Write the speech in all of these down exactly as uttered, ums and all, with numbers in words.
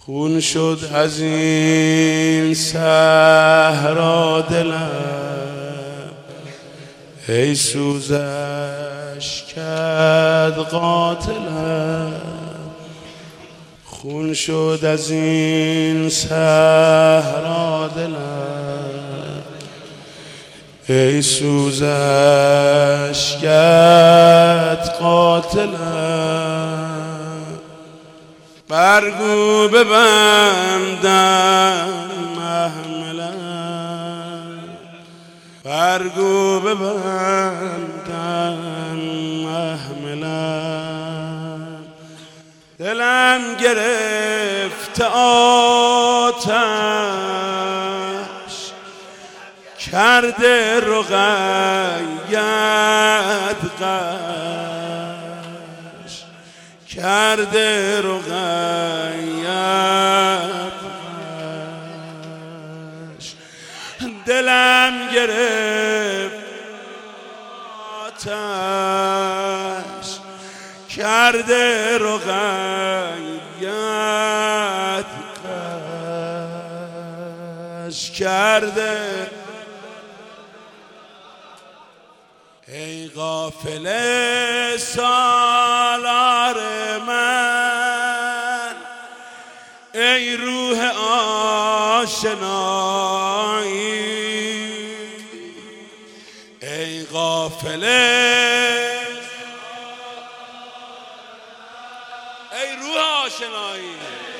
خون شد از این صحرا دلم، ای سوزش کرد قاتلم. خون شد از این صحرا دلم، ای سوزش کرد قاتلم. برگو ببندم محملم، برگو ببندم محملم. دلم گرفت آتش، کرده رقیت غش، کرده رقیت غش. دلم گرفت آتش، کرده رقیت غش، کرده. ای غافل سالار من، ای روح آشنایی، ای غافل، ای روح آشنایی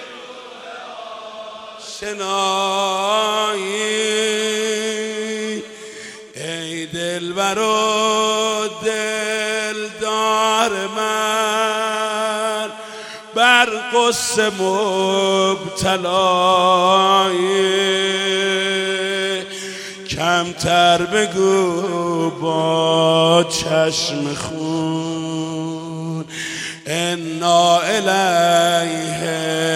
شنایی، ای دلبر و دلدار من، بر قصه مبتلایی. کمتر بگو با چشم خون، انا الیه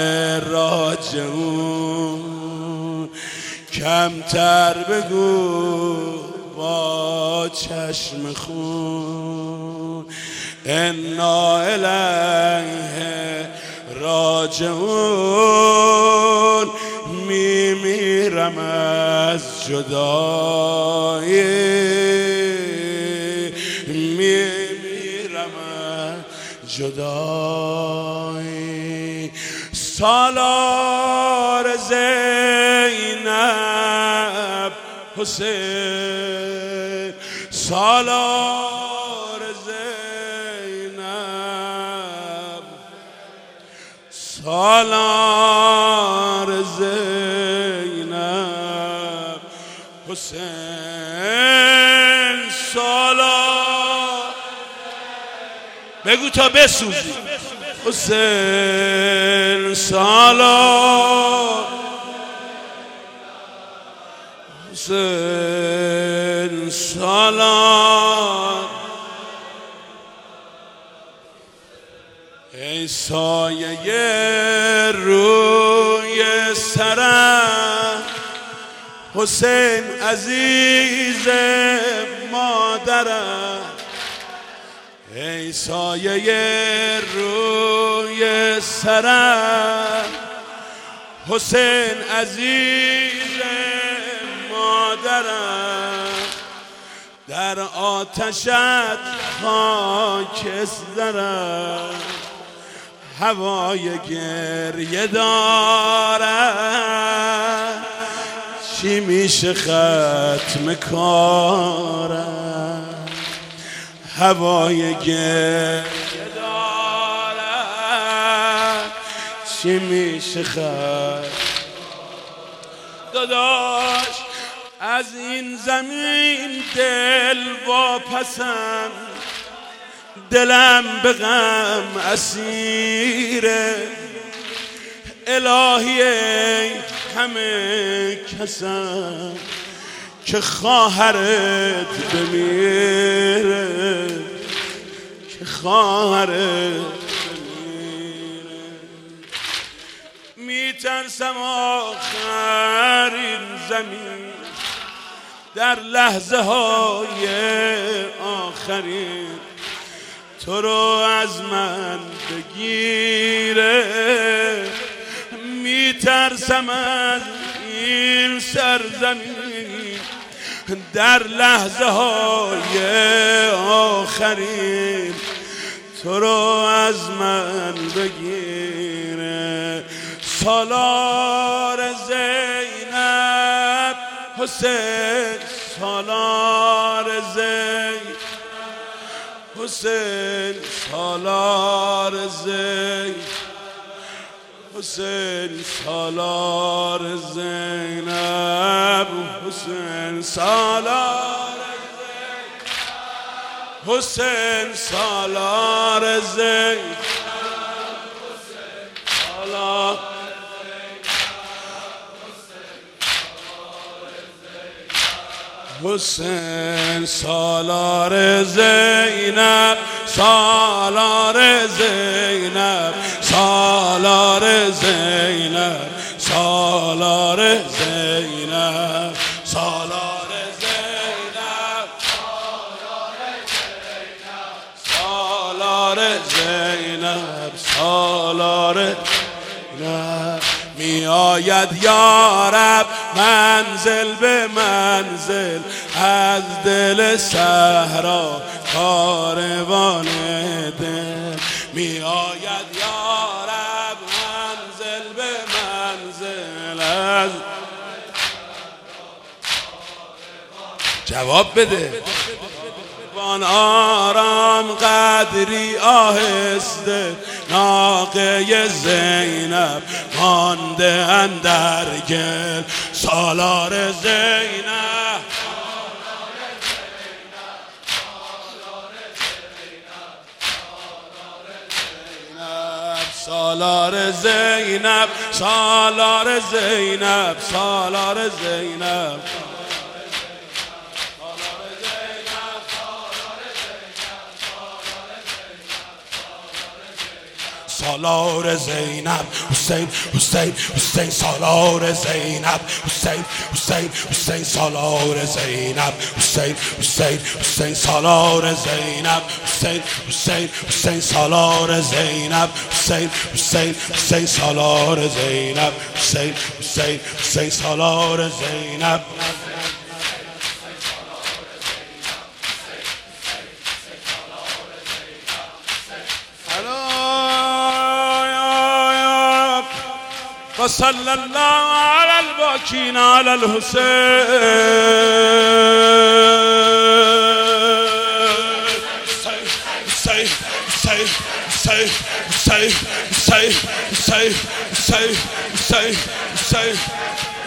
راجعون. کمتر بگو با چشم خون، انا الیه راجعون. میمیرم از جدایی، میمیرم از جدایی. سالار زینب حسین، سالار زینب، سالار زینب حسین، سالار. بگو تا بسوزی. حسین سالار، حسین سالار. ای سایه روی سرم، حسین عزیز مادرم. ای سایه روی سرم، حسین عزیز مادرم. در آتشت خاکسترم، هوای گریه دارم. چی میشه ختم کارم؟ هوای گریه دارم. چی میشه ختم؟ داداش از این زمین دل واپسم، دلم به غم اسیره. الهی ای همه کسم که خواهرت بمیره، که خواهرت بمیره. میترسم آخر این زمین در لحظه های آخرین تو رو از من بگیره. می میترسم از این سرزمین در لحظه های آخرین تو رو از من بگیره. سالار زینب حسین، سالار زینب حسین، سالار زینب حسین، سالار زینب حسین، سالار حسین، سالار زینب سالار حسین، سالار زینب، سالار زینب، سالار زینب، سالار زینب، سالار زینب، سالار زینب، سالار زینب. می آید یارب منزل به منزل از دل صحرا کاروان دل. می آید یارب منزل به منزل از جواب بده وان آرام قدری آهسته ناقه زینب مانده اندر گل. سالار زینب، سالار زینب، سالار زینب، سالار زینب، سالار زینب حسین، حسین، حسین، سالار زینب حسین، حسین، حسین، سالار زینب حسین، حسین، حسین، سالار زینب حسین، حسین، حسین، سالار زینب حسین، حسین، حسین، سالار زینب حسین، حسین، حسین، سالار زینب. وصلى الله على الباكين على الحسين. حسين، حسين، حسين، حسين، حسين، حسين، حسين، حسين، حسين، حسين.